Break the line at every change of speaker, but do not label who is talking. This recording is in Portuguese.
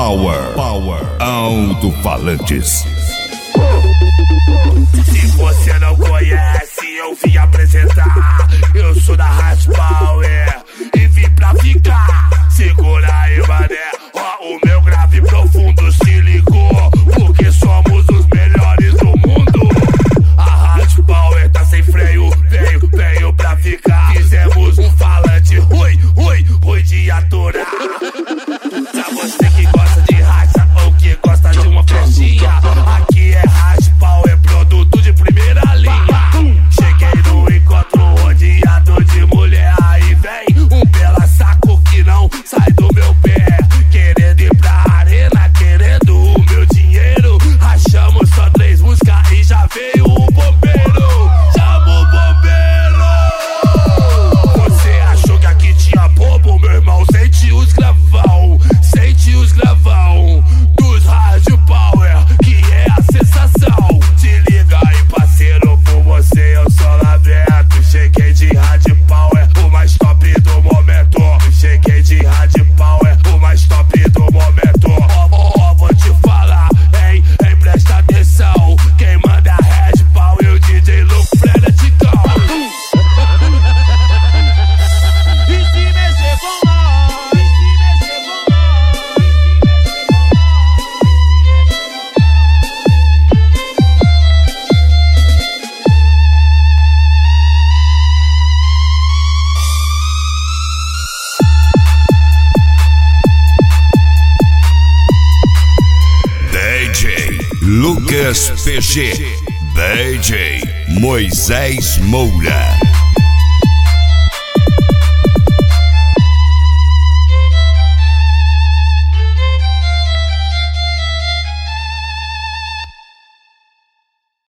Alto-falantes.
Se você não conhece, eu vim apresentar. Eu sou da Hard Power e vim pra ficar. Segura aí, mané, ó, o meu grave profundo se ligou, porque somos os melhores do mundo. A Hard Power tá sem freio, veio pra ficar. Fizemos um falante ruim de aturar. Pra você que gosta de racha ou que gosta de uma festinha, aqui é Hard Power, produto de primeira linha. Cheguei no encontro rodeado de mulher, aí vem um bela saco que não sai do meu pé. Querendo ir pra arena, querendo o meu dinheiro. Rachamos só 3 músicas e já veio o bombeiro. Chama o bombeiro. Você achou que aqui tinha bobo, meu irmão? Sente os gravão, sente os gravão dos Hard Power, que é a sensação. Se liga aí, parceiro, por você eu sou laberto. Cheguei de Hard Power, o mais top do momento. Cheguei de Hard Power, o mais top do momento. Ó, vou te falar, hein, presta atenção. Quem manda é a Hard Power e o DJ Luke Freneticão. E se mexer com nós,
DJ Lucas PG, DJ Moisés Moura.